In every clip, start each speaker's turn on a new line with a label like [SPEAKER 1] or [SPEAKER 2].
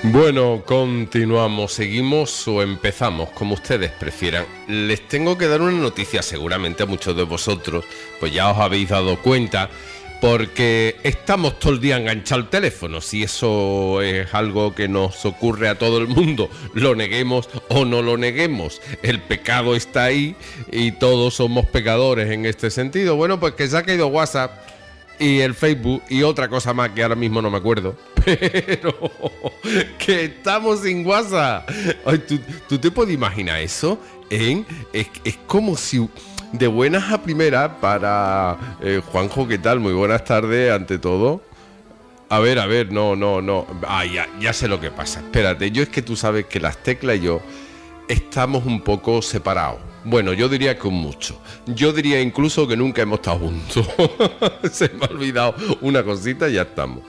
[SPEAKER 1] Bueno, continuamos, seguimos o empezamos, como ustedes prefieran. Les tengo que dar una noticia, seguramente a muchos de vosotros, pues ya os habéis dado cuenta, porque estamos todo el día enganchados al teléfono. Si eso es algo que nos ocurre a todo el mundo, lo neguemos o no lo neguemos, el pecado está ahí y todos somos pecadores en este sentido. Bueno, pues que se ha caído WhatsApp y el Facebook y otra cosa más que ahora mismo no me acuerdo, pero que estamos sin WhatsApp. Ay, ¿tú te puedes imaginar eso? Es como si de buenas a primeras para Juanjo, ¿qué tal? Muy buenas tardes ante todo. A ver, no. Ah, ya sé lo que pasa. Espérate, yo es que tú sabes que las teclas y yo estamos un poco separados. Bueno, yo diría que mucho. Yo diría incluso que nunca hemos estado juntos. Se me ha olvidado una cosita y ya estamos.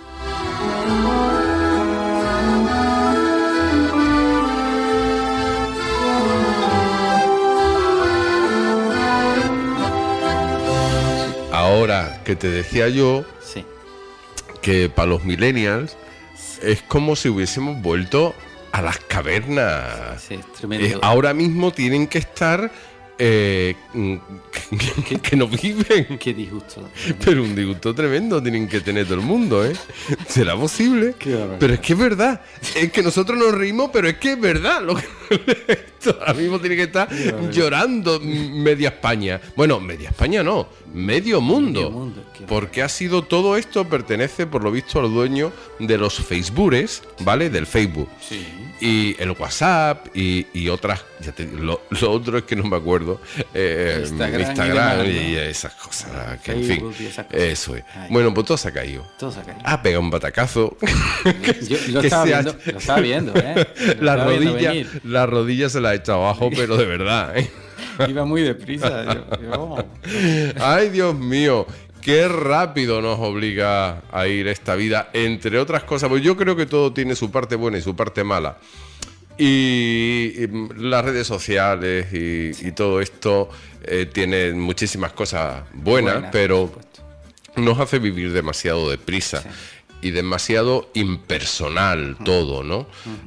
[SPEAKER 1] Ahora que te decía yo,
[SPEAKER 2] sí,
[SPEAKER 1] que para los millennials es como si hubiésemos vuelto a las cavernas.
[SPEAKER 2] Sí, es tremendo.
[SPEAKER 1] Ahora mismo tienen que estar que no viven.
[SPEAKER 2] Qué disgusto.
[SPEAKER 1] Pero un disgusto tremendo tienen que tener todo el mundo, ¿eh? ¿Será posible? Pero es que es verdad. Es que nosotros nos reímos, pero es que es verdad. Ahora mismo tiene que estar llorando media España. Bueno, media España no, medio mundo. Porque ha sido todo esto, pertenece por lo visto al dueño de los Facebookes, ¿vale? Del Facebook.
[SPEAKER 2] Sí.
[SPEAKER 1] Y el WhatsApp y otras, ya te digo, lo otro es que no me acuerdo, Instagram y esas cosas, que Facebook, en fin, eso es. Ay, bueno, pues todo se ha caído. Ha pegado un batacazo.
[SPEAKER 2] Yo lo estaba viendo, ¿eh?
[SPEAKER 1] La rodilla se la ha echado abajo, pero de verdad, ¿eh?
[SPEAKER 2] Iba muy deprisa.
[SPEAKER 1] Ay, Dios mío. Qué rápido nos obliga a ir esta vida, entre otras cosas, pues yo creo que todo tiene su parte buena y su parte mala. Y las redes sociales y todo esto tiene muchísimas cosas buenas, pero nos hace vivir demasiado deprisa. Sí. Y demasiado impersonal todo, ¿no?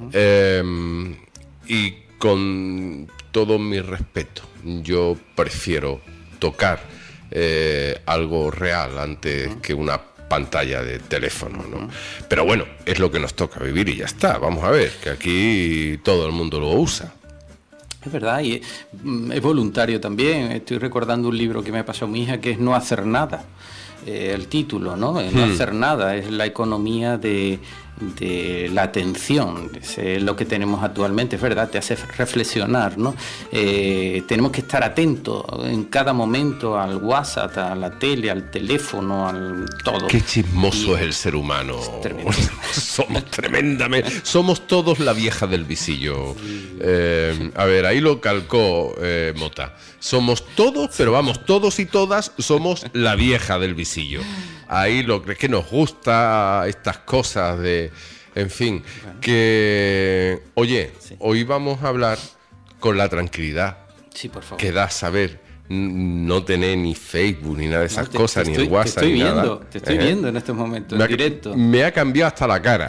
[SPEAKER 1] Y con todo mi respeto, yo prefiero tocar algo real antes que una pantalla de teléfono, ¿no? Pero bueno, es lo que nos toca vivir y ya está. Vamos a ver, que aquí todo el mundo lo usa.
[SPEAKER 2] Es verdad, y es voluntario también. Estoy recordando un libro que me pasó mi hija, que es No hacer nada. El título, ¿no? No hacer nada, es la economía de la atención, es lo que tenemos actualmente, es verdad, te hace reflexionar, ¿no? Tenemos que estar atentos en cada momento al WhatsApp, a la tele, al teléfono, al todo.
[SPEAKER 1] Qué chismoso es el ser humano. Somos tremendamente, somos todos la vieja del visillo. A ver, ahí lo calcó Mota. Somos todos, pero vamos, todos y todas somos la vieja del visillo. Ahí lo que es que nos gusta estas cosas de, en fin, que, oye, hoy vamos a hablar con la tranquilidad que da saber no tener ni Facebook ni nada de esas cosas, ni el WhatsApp ni nada.
[SPEAKER 2] Te estoy viendo en estos momentos, en directo.
[SPEAKER 1] Me ha cambiado hasta la cara.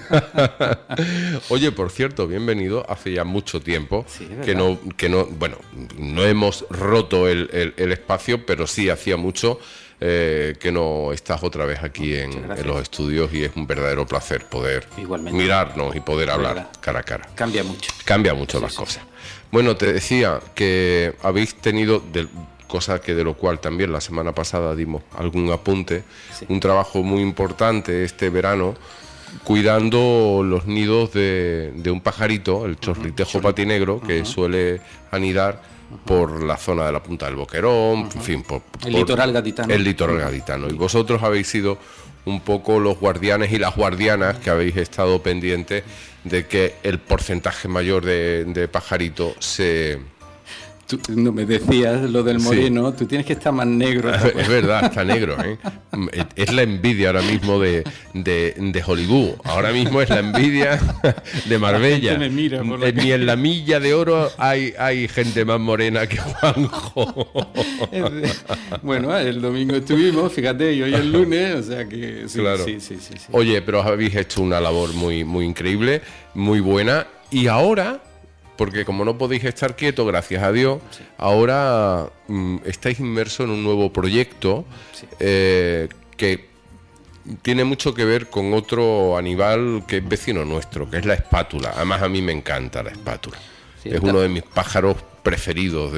[SPEAKER 1] Oye, por cierto, bienvenido. Hace ya mucho tiempo que no, bueno, no hemos roto el espacio, pero sí hacía mucho que no estás otra vez aquí en los estudios y es un verdadero placer poder mirarnos y poder hablar cara a cara.
[SPEAKER 2] Cambia mucho.
[SPEAKER 1] Cambia mucho las cosas. Bueno, te decía que habéis tenido, cosa que de lo cual también la semana pasada dimos algún apunte, un trabajo muy importante este verano, cuidando los nidos de un pajarito, el chorlitejo patinegro, que suele anidar por la zona de la Punta del Boquerón, en fin,
[SPEAKER 2] el litoral gaditano.
[SPEAKER 1] El litoral gaditano. Y vosotros habéis sido un poco los guardianes y las guardianas que habéis estado pendientes de que el porcentaje mayor de pajarito se
[SPEAKER 2] Tú no me decías lo del moreno, tú tienes que estar más negro.
[SPEAKER 1] Es verdad, está negro, ¿eh? Es la envidia ahora mismo de Hollywood. Ahora mismo es la envidia de Marbella.
[SPEAKER 2] Me mira por
[SPEAKER 1] Ni en la milla de oro hay gente más morena que Juanjo.
[SPEAKER 2] Bueno, el domingo estuvimos, fíjate, y hoy es lunes, o sea que sí,
[SPEAKER 1] claro.
[SPEAKER 2] Sí.
[SPEAKER 1] Oye, pero habéis hecho una labor muy, muy increíble, muy buena. Y ahora, porque como no podéis estar quietos, gracias a Dios, sí. Ahora estáis inmersos en un nuevo proyecto, sí. Que tiene mucho que ver con otro animal que es vecino nuestro, que es la espátula. Además, a mí me encanta la espátula. Sí, es uno de mis pájaros preferidos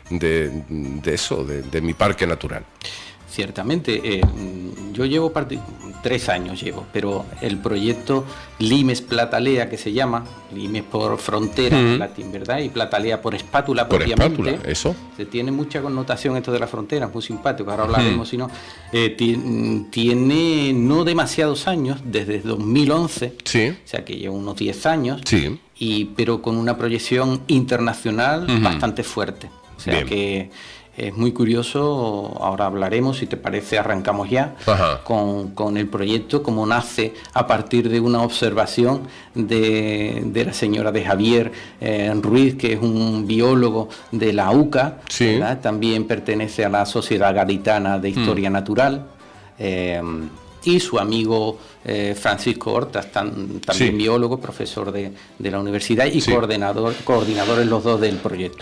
[SPEAKER 1] de mi parque natural.
[SPEAKER 2] Ciertamente, yo llevo 3 años pero el proyecto Limes Platalea, que se llama, Limes por frontera, en latín, ¿verdad? Y Platalea por espátula,
[SPEAKER 1] por
[SPEAKER 2] propiamente.
[SPEAKER 1] Espátula, eso.
[SPEAKER 2] Se tiene mucha connotación esto de la frontera, muy simpático, ahora hablaremos, sino tiene no demasiados años, desde 2011,
[SPEAKER 1] sí.
[SPEAKER 2] O sea que lleva unos 10 años,
[SPEAKER 1] sí.
[SPEAKER 2] Pero con una proyección internacional bastante fuerte. O sea que es muy curioso, ahora hablaremos, si te parece arrancamos ya con el proyecto, como nace a partir de una observación de la señora de Javier Ruiz, que es un biólogo de la UCA,
[SPEAKER 1] sí.
[SPEAKER 2] ¿verdad? También pertenece a la Sociedad Gaditana de Historia Natural, y su amigo Francisco Hortas, también sí. Biólogo, profesor de la universidad y sí. coordinadores los dos del proyecto.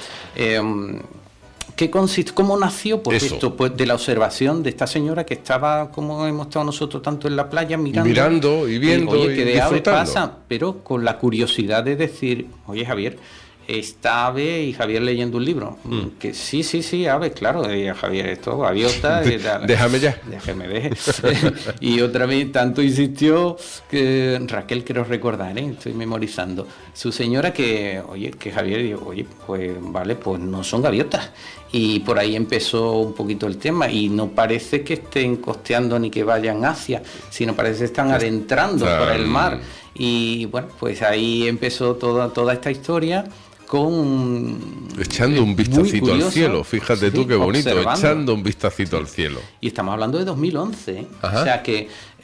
[SPEAKER 2] ¿Qué consiste? ¿Cómo nació esto? Pues de la observación de esta señora que estaba, como hemos estado nosotros, tanto en la playa
[SPEAKER 1] mirando y viendo
[SPEAKER 2] oye, que
[SPEAKER 1] y
[SPEAKER 2] de ave
[SPEAKER 1] disfrutando.
[SPEAKER 2] Pasa, pero con la curiosidad de decir, oye Javier, esta ave, y Javier leyendo un libro, que sí, ave, claro, Javier, esto, gaviota,
[SPEAKER 1] déjame ya.
[SPEAKER 2] Déjeme. Y otra vez, tanto insistió que Raquel, quiero recordar, estoy memorizando, su señora que Javier dijo, oye, pues vale, pues no son gaviotas. Y por ahí empezó un poquito el tema, y no parece que estén costeando ni que vayan hacia, sino parece que se están adentrando por el mar. Y bueno, pues ahí empezó toda esta historia.
[SPEAKER 1] Echando un vistacito al cielo, fíjate sí, tú qué bonito, observando. Echando un vistacito al cielo.
[SPEAKER 2] Y estamos hablando de 2011, o sea que,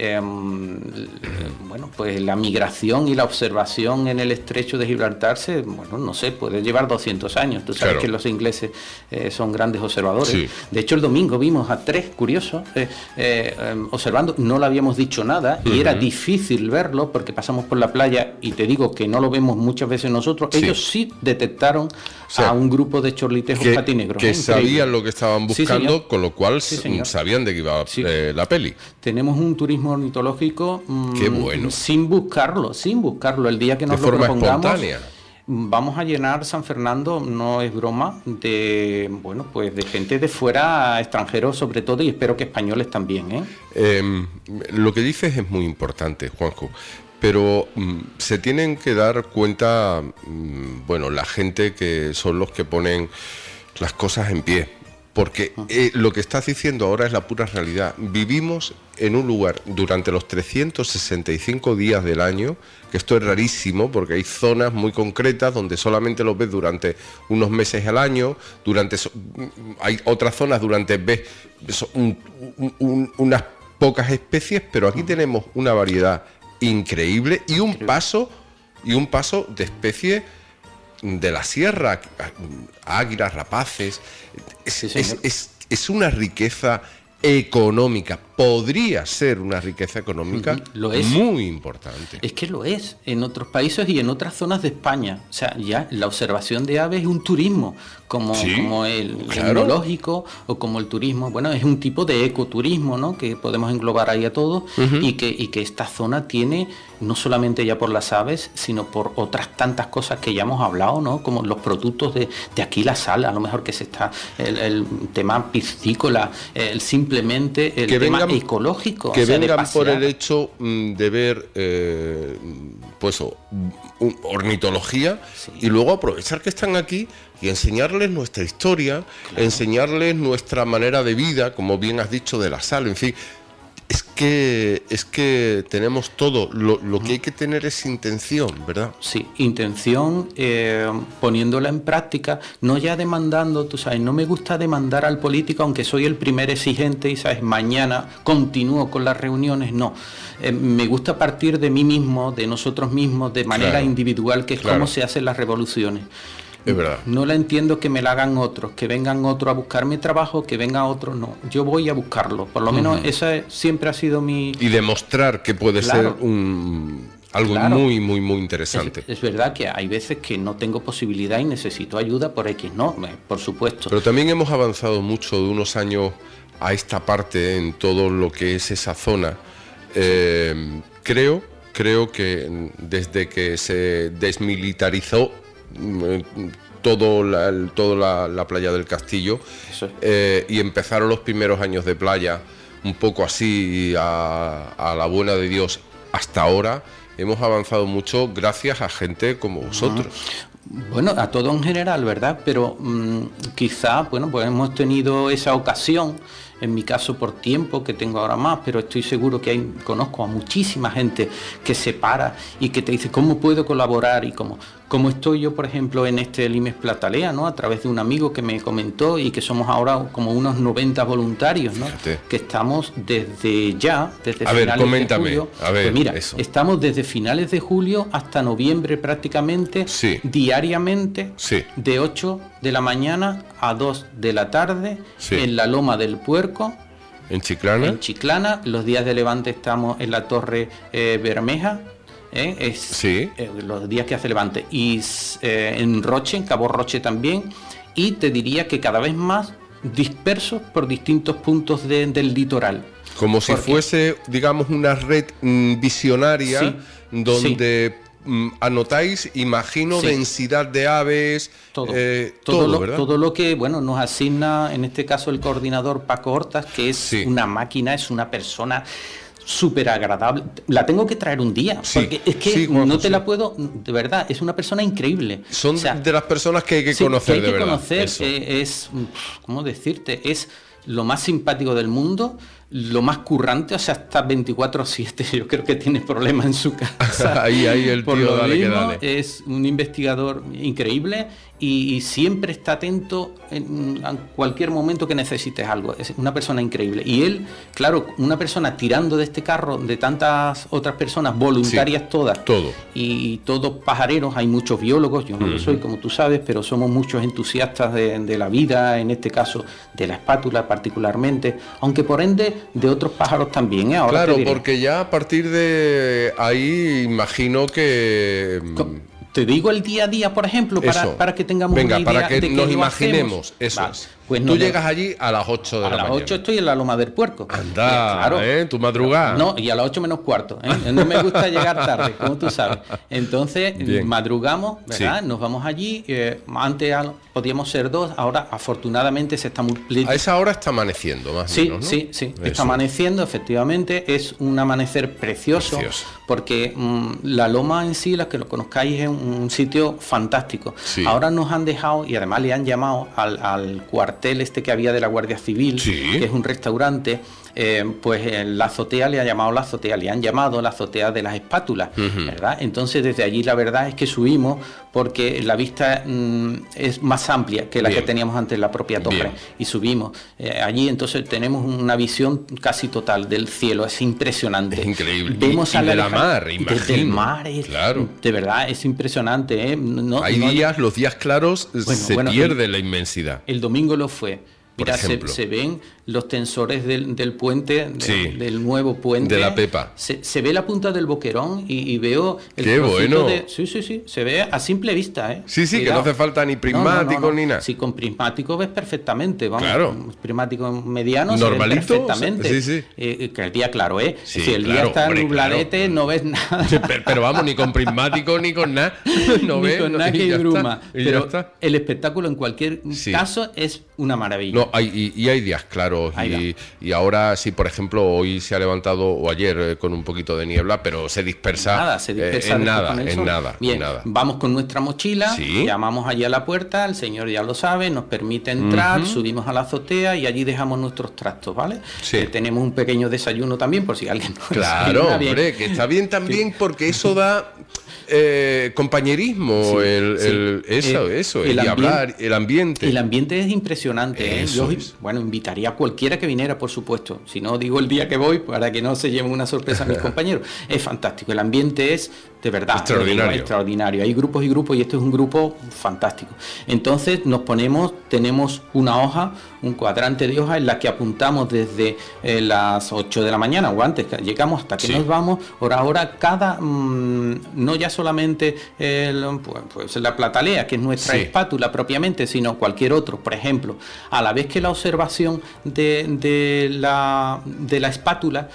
[SPEAKER 2] bueno, pues la migración y la observación en el estrecho de Gibraltar no sé, puede llevar 200 años. Tú sabes que los ingleses son grandes observadores. Sí. De hecho, el domingo vimos a 3 curiosos observando, no le habíamos dicho nada y era difícil verlo porque pasamos por la playa y te digo que no lo vemos muchas veces nosotros. Sí. Ellos sí detectaron a un grupo de chorlitejos patinegros.
[SPEAKER 1] Que sabían lo que estaban buscando, sí, con lo cual sabían de qué iba la peli.
[SPEAKER 2] Tenemos un turismo ornitológico
[SPEAKER 1] qué bueno.
[SPEAKER 2] sin buscarlo. El día que nos lo propongamos, espontánea. Vamos a llenar San Fernando, no es broma, de gente de fuera, extranjeros sobre todo, y espero que españoles también.
[SPEAKER 1] Lo que dices es muy importante, Juanjo. Pero se tienen que dar cuenta, la gente que son los que ponen las cosas en pie. Porque lo que estás diciendo ahora es la pura realidad. Vivimos en un lugar durante los 365 días del año, que esto es rarísimo porque hay zonas muy concretas donde solamente los ves durante unos meses al año, hay otras zonas donde ves unas pocas especies, pero aquí tenemos una variedad increíble y un paso de especies de la sierra, águilas, rapaces. Es una riqueza económica, podría ser una riqueza económica
[SPEAKER 2] lo es.
[SPEAKER 1] Muy importante.
[SPEAKER 2] Es que lo es en otros países y en otras zonas de España. O sea, ya la observación de aves es un turismo, como el etnológico o como el turismo. Bueno, es un tipo de ecoturismo, ¿no? Que podemos englobar ahí a todos y que esta zona tiene no solamente ya por las aves, sino por otras tantas cosas que ya hemos hablado, ¿no? Como los productos de aquí, la sal, a lo mejor que se está el tema piscícola, simplemente el tema ecológico.
[SPEAKER 1] Que vengan por el hecho de ver ornitología y luego aprovechar que están aquí y enseñarles nuestra historia, enseñarles nuestra manera de vida, como bien has dicho, de la sal, en fin. que tenemos todo. Lo que hay que tener es intención, ¿verdad?
[SPEAKER 2] Sí, intención, poniéndola en práctica, no ya demandando, tú sabes, no me gusta demandar al político, aunque soy el primer exigente y, sabes, mañana continúo con las reuniones, no. Me gusta partir de mí mismo, de nosotros mismos, de manera individual, que es cómo se hacen las revoluciones.
[SPEAKER 1] Es verdad.
[SPEAKER 2] No la entiendo que me la hagan otros, que vengan otros a buscarme trabajo, que venga otros, no. Yo voy a buscarlo. Por lo menos esa siempre ha sido mi...
[SPEAKER 1] Y demostrar que puede ser algo muy, muy, muy interesante.
[SPEAKER 2] Es verdad que hay veces que no tengo posibilidad y necesito ayuda por X, no, por supuesto.
[SPEAKER 1] Pero también hemos avanzado mucho de unos años a esta parte en todo lo que es esa zona. Creo que desde que se desmilitarizó toda la playa del Castillo, y empezaron los primeros años de playa un poco así a la buena de Dios hasta ahora, hemos avanzado mucho gracias a gente como vosotros.
[SPEAKER 2] Bueno, a todo en general, ¿verdad? Pero quizá, bueno, pues hemos tenido esa ocasión, en mi caso por tiempo, que tengo ahora más, pero estoy seguro que conozco a muchísima gente que se para y que te dice, ¿cómo puedo colaborar? Y como estoy yo, por ejemplo, en este Limes Platalea, ¿no? A través de un amigo que me comentó, y que somos ahora como unos 90 voluntarios, ¿no? Fíjate. Que estamos desde finales de julio. Pues mira, estamos desde finales de julio hasta noviembre prácticamente, diariamente, de 8 de la mañana a 2 de la tarde, en la Loma del Puerco.
[SPEAKER 1] ¿En Chiclana?
[SPEAKER 2] En Chiclana. Los días de Levante estamos en la Torre Bermeja. Los días que hace Levante, y en Roche, en Cabo Roche también, y te diría que cada vez más dispersos por distintos puntos del litoral.
[SPEAKER 1] Como si fuese, digamos, una red visionaria donde anotáis, imagino, densidad de aves,
[SPEAKER 2] todo lo que nos asigna, en este caso el coordinador Paco Hortas, que es una máquina, es una persona súper agradable. La tengo que traer un día, porque es que no te la puedo, de verdad, es una persona increíble.
[SPEAKER 1] Son de las personas que hay que conocer, de verdad.
[SPEAKER 2] Es, ¿cómo decirte? Es lo más simpático del mundo, lo más currante, o sea, está 24/7, yo creo que tiene problemas en su casa.
[SPEAKER 1] ahí el tío, dale que dale.
[SPEAKER 2] Es un investigador increíble y siempre está atento en cualquier momento que necesites algo. Es una persona increíble. Y él, claro, una persona tirando de este carro de tantas otras personas, voluntarias todas. Y todos pajareros, hay muchos biólogos, yo no lo soy, como tú sabes, pero somos muchos entusiastas de la vida, en este caso de la espátula particularmente, aunque por ende de otros pájaros también. Ahora
[SPEAKER 1] claro, porque ya a partir de ahí imagino que...
[SPEAKER 2] Te digo el día a día, por ejemplo, para que tengamos una idea.
[SPEAKER 1] Para que
[SPEAKER 2] de
[SPEAKER 1] nos imaginemos. Eso
[SPEAKER 2] vale.
[SPEAKER 1] es.
[SPEAKER 2] Pues
[SPEAKER 1] tú llegas allí a las 8 de la mañana.
[SPEAKER 2] A las 8 estoy en la Loma del Puerco.
[SPEAKER 1] Anda, claro. Tu madrugada.
[SPEAKER 2] No, y a las 8 menos cuarto. No me gusta llegar tarde, como tú sabes. Entonces, madrugamos, ¿verdad? Nos vamos allí. Antes podíamos ser 2, ahora afortunadamente se está multiplicando.
[SPEAKER 1] A esa hora está amaneciendo, más o menos, ¿no?
[SPEAKER 2] Sí. Está amaneciendo, efectivamente. Es un amanecer precioso. Porque la Loma en sí, las que lo conozcáis, es un sitio fantástico. Ahora nos han dejado, y además le han llamado al cuartel que había de la Guardia Civil, que es un restaurante, pues la azotea le han llamado la azotea de las espátulas, ¿verdad? Entonces desde allí la verdad es que subimos porque la vista es más amplia que la que teníamos antes en la propia torre, y subimos allí, entonces tenemos una visión casi total del cielo, es impresionante.
[SPEAKER 1] Es increíble.
[SPEAKER 2] Vemos
[SPEAKER 1] y de la mar, imagino.
[SPEAKER 2] Desde el mar,
[SPEAKER 1] claro.
[SPEAKER 2] De verdad, es impresionante, ¿eh?
[SPEAKER 1] Los días claros se pierde la inmensidad.
[SPEAKER 2] El domingo lo fue. Mira, se ven los tensores del puente, del nuevo puente.
[SPEAKER 1] De la Pepa.
[SPEAKER 2] Se ve la punta del boquerón y veo el
[SPEAKER 1] ¡qué bueno!
[SPEAKER 2] Sí, se ve a simple vista, ¿eh?
[SPEAKER 1] Sí, que no hace falta ni prismático ni nada.
[SPEAKER 2] Sí, con prismático ves perfectamente, vamos.
[SPEAKER 1] Claro.
[SPEAKER 2] Prismático mediano
[SPEAKER 1] normalito,
[SPEAKER 2] se ve perfectamente.
[SPEAKER 1] Sí.
[SPEAKER 2] Que el día claro, ¿eh? Si el día está nubladete, no ves nada.
[SPEAKER 1] Pero vamos, ni con prismático ni con nada. No ves.
[SPEAKER 2] Ni con nada que bruma.
[SPEAKER 1] Pero
[SPEAKER 2] el espectáculo en cualquier caso es una maravilla.
[SPEAKER 1] No, hay días claros claros y ahora sí, por ejemplo, hoy se ha levantado, o ayer, con un poquito de niebla, pero se dispersa, en nada.
[SPEAKER 2] Bien, vamos con nuestra mochila, llamamos allí a la puerta, el señor ya lo sabe, nos permite entrar, subimos a la azotea y allí dejamos nuestros trastos, ¿vale? Sí. Tenemos un pequeño desayuno también por si alguien no
[SPEAKER 1] Claro, hombre, que está bien también porque eso da compañerismo, hablar, el ambiente.
[SPEAKER 2] El ambiente es impresionante. Yo, invitaría a cualquiera que viniera, por supuesto. Si no, digo el día que voy para que no se lleven una sorpresa a mis compañeros. Es fantástico. El ambiente es, de verdad, extraordinario. Hay grupos y grupos y este es un grupo fantástico. Entonces tenemos una hoja, un cuadrante de hoja en la que apuntamos desde las 8 de la mañana o antes, llegamos hasta que nos vamos, hora a hora, cada, no ya solamente la platalea, que es nuestra espátula propiamente, sino cualquier otro. Por ejemplo, a la vez que la observación de la espátula,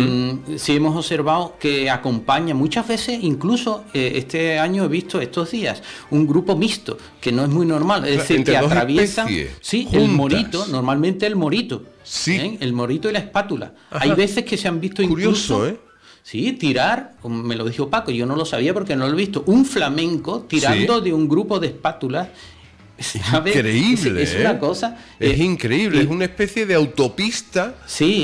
[SPEAKER 2] sí hemos observado que acompaña muchas veces, incluso este año he visto estos días, un grupo mixto, que no es muy normal, es decir, que atraviesan el morito, normalmente el morito, el morito y la espátula. Ajá. Hay veces que se han visto incluso...
[SPEAKER 1] Curioso,
[SPEAKER 2] Sí, tirar, me lo dijo Paco, yo no lo sabía porque no lo he visto, un flamenco tirando de un grupo de espátulas.
[SPEAKER 1] Increíble,
[SPEAKER 2] es una cosa...
[SPEAKER 1] Es increíble, es una especie de autopista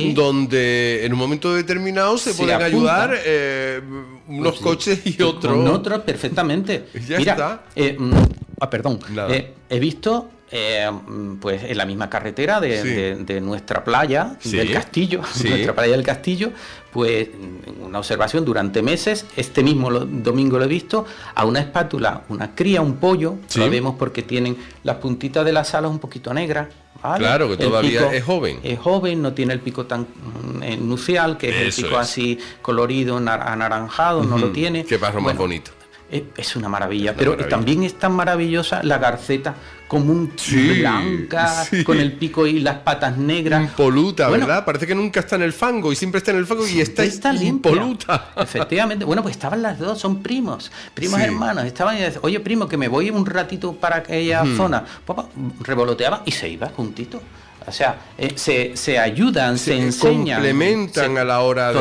[SPEAKER 1] donde en un momento determinado se pueden ayudar unos coches y otros.
[SPEAKER 2] Con otros, perfectamente.
[SPEAKER 1] Está.
[SPEAKER 2] Perdón, he visto... pues en la misma carretera de nuestra playa del Castillo, nuestra playa del Castillo, pues una observación durante meses, este mismo domingo lo he visto, a una espátula, una cría, un pollo, lo vemos porque tienen las puntitas de las alas un poquito negras, ¿vale?
[SPEAKER 1] Claro, que todavía es joven.
[SPEAKER 2] Es joven, no tiene el pico tan nucial, que es el pico así colorido, anaranjado, no lo tiene.
[SPEAKER 1] Qué pájaro más bonito.
[SPEAKER 2] Es una maravilla, también es tan maravillosa la garceta común, blanca, con el pico y las patas negras.
[SPEAKER 1] Impoluta, ¿verdad? Parece que nunca está en el fango y siempre está en el fango y está impoluta.
[SPEAKER 2] Efectivamente. Bueno, pues estaban las dos, son primos hermanos. Estaban y decían, oye, primo, que me voy un ratito para aquella zona. Papá revoloteaba y se iba juntito. O sea, se ayudan, se enseñan.
[SPEAKER 1] Complementan a la hora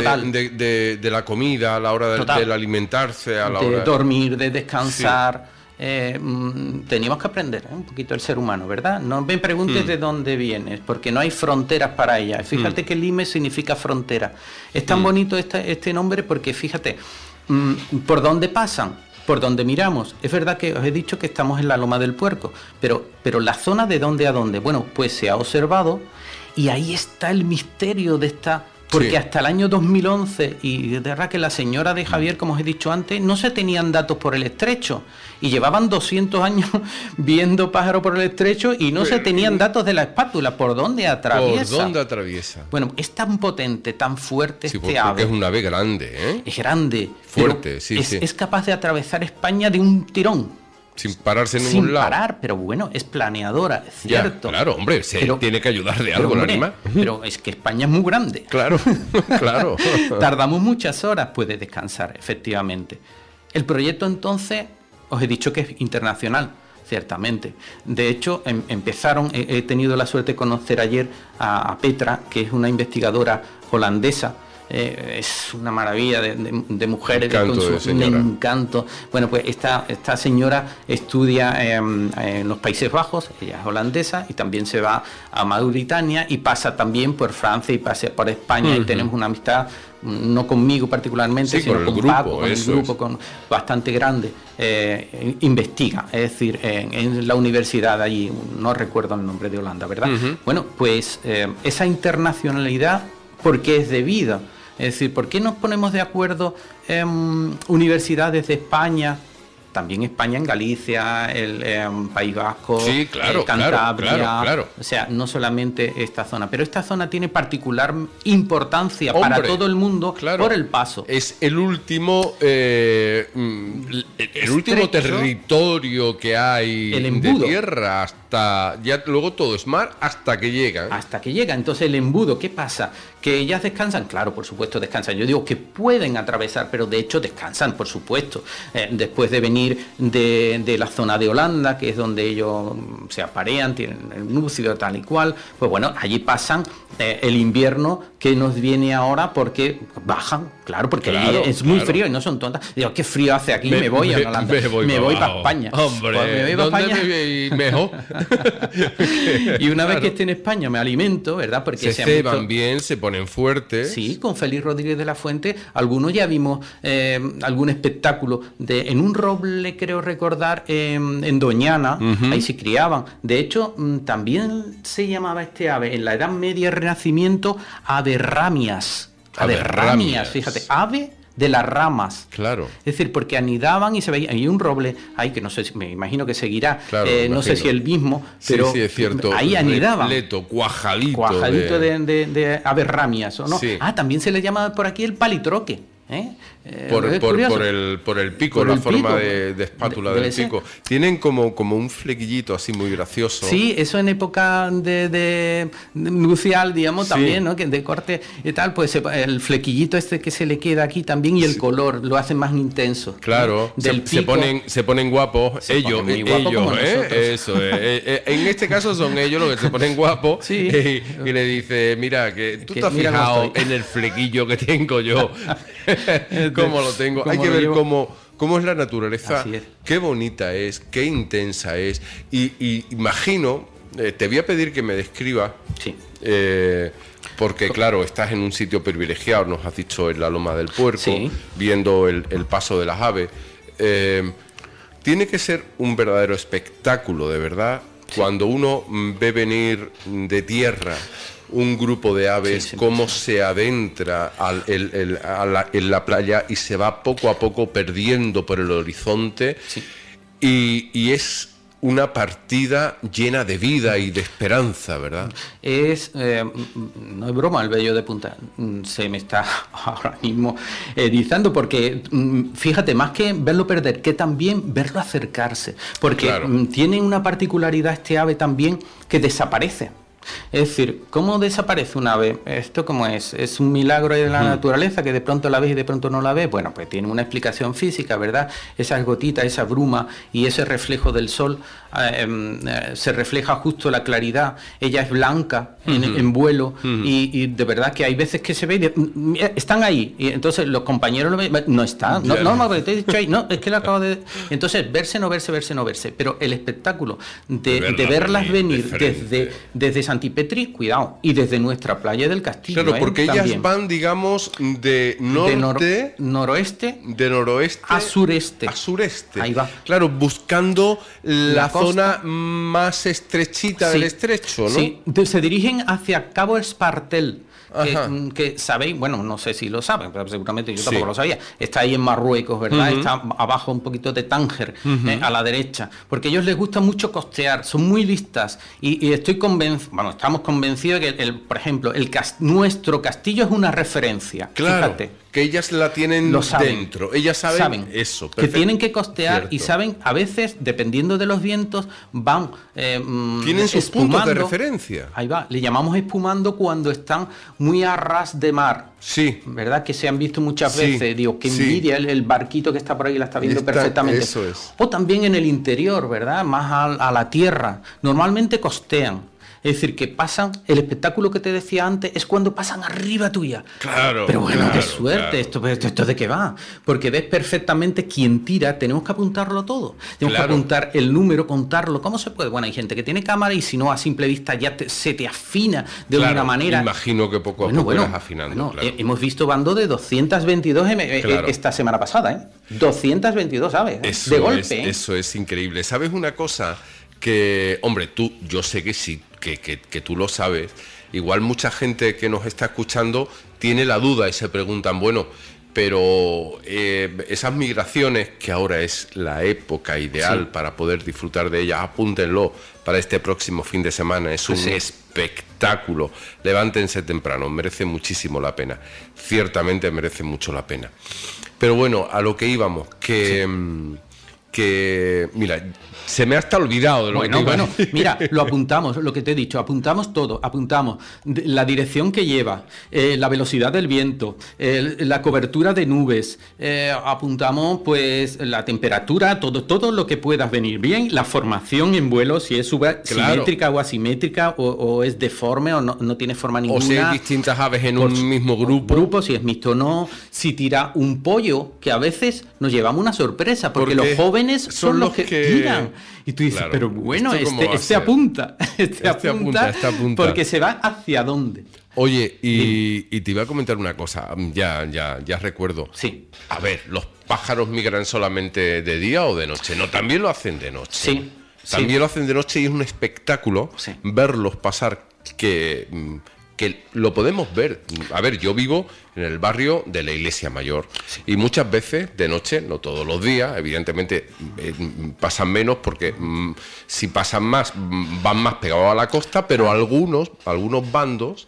[SPEAKER 1] de la comida, a la hora del alimentarse, a la hora
[SPEAKER 2] de dormir, de descansar. Teníamos que aprender un poquito el ser humano, ¿verdad? No me preguntes de dónde vienes, porque no hay fronteras para ella. Fíjate que Lime significa frontera. Es tan bonito este nombre porque fíjate, ¿por dónde pasan? Por donde miramos. Es verdad que os he dicho que estamos en la Loma del Puerco, pero la zona de dónde a dónde, bueno, pues se ha observado y ahí está el misterio de esta... Porque hasta el año 2011, y de verdad que la señora de Javier, como os he dicho antes, no se tenían datos por el estrecho. Y llevaban 200 años viendo pájaros por el estrecho y no se tenían datos de la espátula. ¿Por dónde atraviesa?
[SPEAKER 1] ¿Por dónde atraviesa?
[SPEAKER 2] Bueno, es tan potente, tan fuerte
[SPEAKER 1] porque
[SPEAKER 2] ave.
[SPEAKER 1] Es un ave grande, ¿eh?
[SPEAKER 2] Es grande.
[SPEAKER 1] Fuerte,
[SPEAKER 2] es capaz de atravesar España de un tirón.
[SPEAKER 1] Sin pararse en ningún lado.
[SPEAKER 2] Sin parar, pero bueno, es planeadora, es cierto.
[SPEAKER 1] Ya, claro, hombre, tiene que ayudar de algo el animal.
[SPEAKER 2] Pero es que España es muy grande.
[SPEAKER 1] Claro, claro.
[SPEAKER 2] Tardamos muchas horas, puede descansar, efectivamente. El proyecto entonces, os he dicho que es internacional, ciertamente. De hecho, empezaron, he tenido la suerte de conocer ayer a Petra, que es una investigadora holandesa. Es una maravilla de mujeres, un encanto. Bueno, pues esta señora estudia en los Países Bajos, ella es holandesa, y también se va a Mauritania y pasa también por Francia y pasa por España, y tenemos una amistad, no conmigo particularmente, sino con Paco, con el grupo bastante grande. Investiga, es decir, en la universidad allí, no recuerdo el nombre de Holanda, ¿verdad? Bueno, pues esa internacionalidad, ¿por qué es debida? Es decir, ¿por qué nos ponemos de acuerdo universidades de España? También España en Galicia, el País Vasco, Cantabria,
[SPEAKER 1] claro.
[SPEAKER 2] O sea, no solamente esta zona, pero esta zona tiene particular importancia para todo el mundo por el paso.
[SPEAKER 1] Es el último territorio que hay de tierra hasta ya luego todo es mar hasta que llega.
[SPEAKER 2] Hasta que llega. Entonces el embudo, ¿qué pasa? ¿Que ellas descansan? Claro, por supuesto descansan. Yo digo que pueden atravesar, pero de hecho descansan, por supuesto. Después de venir de la zona de Holanda, que es donde ellos se aparean, tienen el núcleo tal y cual, pues bueno, allí pasan el invierno que nos viene ahora porque bajan, claro, porque allí es muy frío y no son tontas. Digo, ¿qué frío hace aquí? Me voy a Holanda, me voy para España.
[SPEAKER 1] Hombre,
[SPEAKER 2] pues me voy para España.
[SPEAKER 1] Mejor.
[SPEAKER 2] Y una vez que esté en España me alimento, ¿verdad? Porque
[SPEAKER 1] se ceban bien, se ponen fuertes.
[SPEAKER 2] Sí, con Félix Rodríguez de la Fuente, algunos ya vimos algún espectáculo en un roble, creo recordar, en Doñana, ahí se criaban. De hecho, también se llamaba este ave, en la Edad Media, Renacimiento, averramias. Averramias, fíjate, ave de las ramas.
[SPEAKER 1] Claro.
[SPEAKER 2] Es decir, porque anidaban y se veía. Hay un roble ahí que no sé, me imagino que seguirá.
[SPEAKER 1] Claro,
[SPEAKER 2] no sé si el mismo, pero
[SPEAKER 1] sí, es cierto.
[SPEAKER 2] Ahí anidaban.
[SPEAKER 1] Repleto, cuajadito.
[SPEAKER 2] Cuajadito de averramias, ¿o no?
[SPEAKER 1] Sí.
[SPEAKER 2] También se le llama por aquí el palitroque.
[SPEAKER 1] Por el pico, la forma de espátula del pico. Tienen como un flequillito así muy gracioso.
[SPEAKER 2] Sí, eso en época de nupcial, digamos, también, ¿no? Que de corte y tal, pues el flequillito este que se le queda aquí también y el color lo hacen más intenso.
[SPEAKER 1] Claro,
[SPEAKER 2] ¿no?
[SPEAKER 1] se ponen guapos, ellos, eso. En este caso son ellos los que se ponen guapos.
[SPEAKER 2] Sí.
[SPEAKER 1] Y le dice, mira, que tú te has fijado en el flequillo que tengo yo. ¿Cómo lo tengo? Hay que ver cómo es la naturaleza, qué bonita es, qué intensa es. Y imagino, te voy a pedir que me describas, porque claro, estás en un sitio privilegiado, nos has dicho en la Loma del Puerco, viendo el paso de las aves. Tiene que ser un verdadero espectáculo, de verdad, cuando uno ve venir de tierra un grupo de aves, cómo se adentra en la playa y se va poco a poco perdiendo por el horizonte, y es una partida llena de vida y de esperanza, ¿verdad?
[SPEAKER 2] No es broma el vello de punta, se me está ahora mismo erizando, porque fíjate, más que verlo perder, que también verlo acercarse, porque tiene una particularidad este ave también, que desaparece. Es decir, ¿cómo desaparece un ave? ¿Esto cómo es? ¿Es un milagro de la naturaleza que de pronto la ves y de pronto no la ves? Bueno, pues tiene una explicación física, ¿verdad? Esas gotitas, esa bruma y ese reflejo del sol, se refleja justo la claridad. Ella es blanca en vuelo y de verdad que hay veces que se ve están ahí, y entonces los compañeros lo ven, no está, no, porque te he dicho ahí, no, es que lo acabo de... Entonces, verse, no verse, pero el espectáculo de verlas venir desde Santipetri, cuidado, y desde nuestra playa del Castillo.
[SPEAKER 1] Claro, porque
[SPEAKER 2] también.
[SPEAKER 1] ellas van, digamos, de
[SPEAKER 2] noroeste
[SPEAKER 1] a
[SPEAKER 2] sureste.
[SPEAKER 1] Ahí va. Claro, buscando la zona más estrechita del estrecho, ¿no?
[SPEAKER 2] Sí, se dirigen hacia Cabo Espartel. Que sabéis, bueno, no sé si lo saben, pero seguramente yo tampoco lo sabía. Está ahí en Marruecos, ¿verdad? Está abajo un poquito de Tánger, a la derecha. Porque a ellos les gusta mucho costear, son muy listas. Y estoy convencido, bueno, estamos convencidos de que, por ejemplo, nuestro castillo es una referencia.
[SPEAKER 1] Claro.
[SPEAKER 2] Fíjate.
[SPEAKER 1] Que ellas la tienen dentro, ellas saben eso.
[SPEAKER 2] Perfecto. Que tienen que costear. Cierto. Y saben, a veces, dependiendo de los vientos, van
[SPEAKER 1] tienen sus puntos de referencia.
[SPEAKER 2] Ahí va, le llamamos espumando cuando están muy a ras de mar.
[SPEAKER 1] Sí.
[SPEAKER 2] ¿Verdad? Que se han visto muchas veces. Digo, que envidia el barquito que está por ahí, la está viendo perfectamente.
[SPEAKER 1] Eso es.
[SPEAKER 2] O también en el interior, ¿verdad? Más a la tierra. Normalmente costean. Es decir, que pasan, el espectáculo que te decía antes es cuando pasan arriba tuya.
[SPEAKER 1] Claro.
[SPEAKER 2] Pero bueno, qué suerte, esto de qué va. Porque ves perfectamente quién tira, tenemos que apuntarlo todo. Tenemos que apuntar el número, contarlo. ¿Cómo se puede? Bueno, hay gente que tiene cámara y si no, a simple vista ya se te afina de una manera.
[SPEAKER 1] Imagino que poco a poco irás afinando.
[SPEAKER 2] Hemos visto bando de 222 esta semana pasada, ¿eh? 222 aves, de golpe.
[SPEAKER 1] Eso es increíble. ¿Sabes una cosa? Que, hombre, yo sé que sí, que tú lo sabes. Igual mucha gente que nos está escuchando tiene la duda y se preguntan, bueno, pero esas migraciones, que ahora es la época ideal para poder disfrutar de ellas, apúntenlo para este próximo fin de semana, es un espectáculo. Levántense temprano, merece muchísimo la pena, ciertamente merece mucho la pena. Pero bueno, a lo que íbamos, que mira, se me ha hasta olvidado de lo que te iba a decir.
[SPEAKER 2] Mira, lo apuntamos, lo que te he dicho, apuntamos todo, apuntamos la dirección que lleva, la velocidad del viento, la cobertura de nubes, apuntamos pues la temperatura, todo lo que puedas venir bien, la formación en vuelo, si es simétrica o asimétrica, o es deforme o no tiene forma ninguna.
[SPEAKER 1] O si hay distintas aves en un mismo grupo.
[SPEAKER 2] Si es mixto o no, si tira un pollo, que a veces nos llevamos una sorpresa, porque los jóvenes son los que tiran. Y tú dices, claro, pero bueno, este apunta, porque se va hacia dónde.
[SPEAKER 1] Oye, y te iba a comentar una cosa, ya recuerdo.
[SPEAKER 2] Sí.
[SPEAKER 1] A ver, ¿los pájaros migran solamente de día o de noche? No, también lo hacen de noche.
[SPEAKER 2] Sí.
[SPEAKER 1] También lo hacen de noche y es un espectáculo verlos pasar que lo podemos ver. A ver, yo vivo en el barrio de la Iglesia Mayor y muchas veces de noche, no todos los días, evidentemente pasan menos porque si pasan más, van más pegados a la costa, pero algunos bandos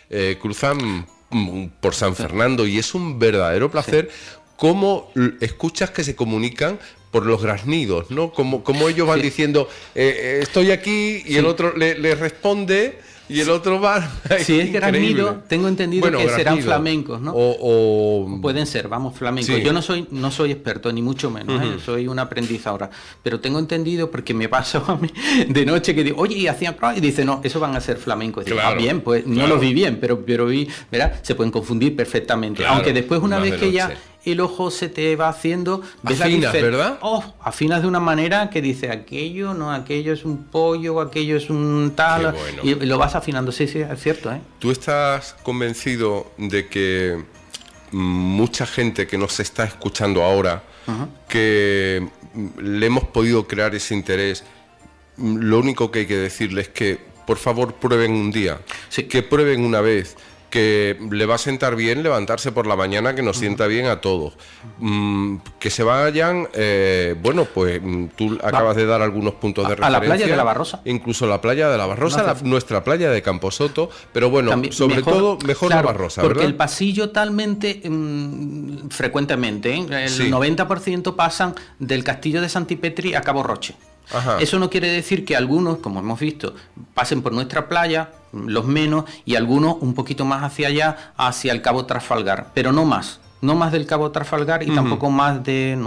[SPEAKER 1] cruzan por San Fernando y es un verdadero placer cómo escuchas que se comunican por los graznidos, ¿no? Como ellos van diciendo, estoy aquí, y el otro le responde... Y el otro va...
[SPEAKER 2] Si es graznido, tengo entendido que serán flamencos, ¿no? Pueden ser, flamencos. Sí. Yo no soy experto, ni mucho menos, soy un aprendiz ahora. Pero tengo entendido, porque me pasó a mí de noche, que digo, oye, y hacían... Y dice, no, eso van a ser flamencos. Y digo, bien, pues no los vi bien, pero vi, ¿verdad? Se pueden confundir perfectamente. Claro, aunque después, una vez que ya el ojo se te va haciendo...
[SPEAKER 1] Afinas, ¿verdad?
[SPEAKER 2] Afinas de una manera que dice, aquello es un pollo, aquello es un tal... Bueno. Y lo vas afinando, sí, es cierto, ¿eh?
[SPEAKER 1] ¿Tú estás convencido de que mucha gente que nos está escuchando ahora, que le hemos podido crear ese interés, lo único que hay que decirles es que, por favor, prueben un día, que prueben una vez, que le va a sentar bien levantarse por la mañana, que nos sienta bien a todos, que se vayan, pues tú acabas de dar algunos puntos de referencia.
[SPEAKER 2] A la playa de la Barrosa.
[SPEAKER 1] Incluso la playa de la Barrosa, nuestra playa de Camposoto, pero bueno, también, sobre todo mejor la Barrosa,
[SPEAKER 2] porque
[SPEAKER 1] ¿verdad?
[SPEAKER 2] El pasillo talmente, frecuentemente, el 90% pasan del Castillo de Santipetri a Cabo Roche. Ajá. Eso no quiere decir que algunos, como hemos visto, pasen por nuestra playa, los menos, y algunos un poquito más hacia allá, hacia el Cabo Trafalgar, pero no más del Cabo Trafalgar y tampoco más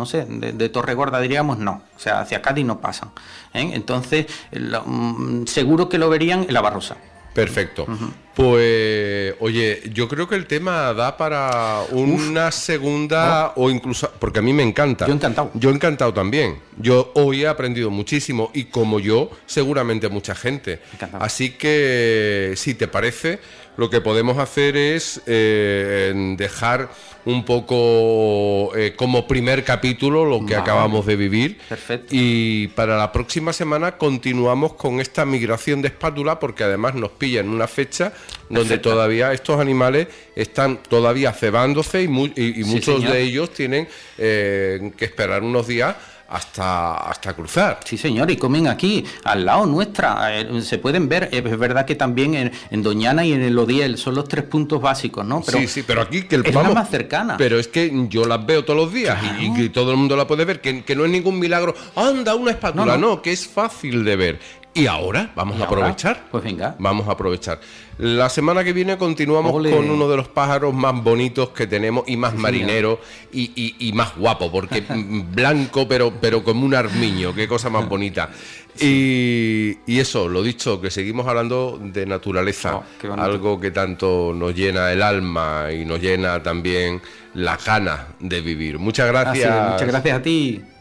[SPEAKER 2] de Torregorda, diríamos, no. O sea, hacia Cádiz no pasan, ¿eh? Entonces, seguro que lo verían en la Barrosa.
[SPEAKER 1] Perfecto. Pues, oye, yo creo que el tema da para una segunda o incluso... Porque a mí me encanta. Yo encantado también. Yo hoy he aprendido muchísimo y como yo, seguramente mucha gente. Encantado. Así que, si te parece, lo que podemos hacer es dejar un poco como primer capítulo lo que acabamos de vivir.
[SPEAKER 2] Perfecto.
[SPEAKER 1] Y para la próxima semana continuamos con esta migración de espátula, porque además nos pilla en una fecha donde todavía estos animales están todavía cebándose y muchos de ellos tienen que esperar unos días hasta cruzar.
[SPEAKER 2] Sí, señor, y comen aquí, al lado nuestra, se pueden ver, es verdad que también en Doñana y en el Odiel son los 3 puntos básicos, ¿no?
[SPEAKER 1] Pero sí, pero aquí
[SPEAKER 2] es la más cercana.
[SPEAKER 1] Pero es que yo las veo todos los días, claro. y todo el mundo la puede ver, que no es ningún milagro, anda una espátula, no, que es fácil de ver. Y ahora vamos a aprovechar.
[SPEAKER 2] Pues venga.
[SPEAKER 1] Vamos a aprovechar. La semana que viene continuamos con uno de los pájaros más bonitos que tenemos y más marinero y más guapo, porque blanco pero como un armiño, qué cosa más bonita. Y eso, lo dicho, que seguimos hablando de naturaleza, algo que tanto nos llena el alma y nos llena también las ganas de vivir. Muchas gracias.
[SPEAKER 2] Muchas gracias a ti.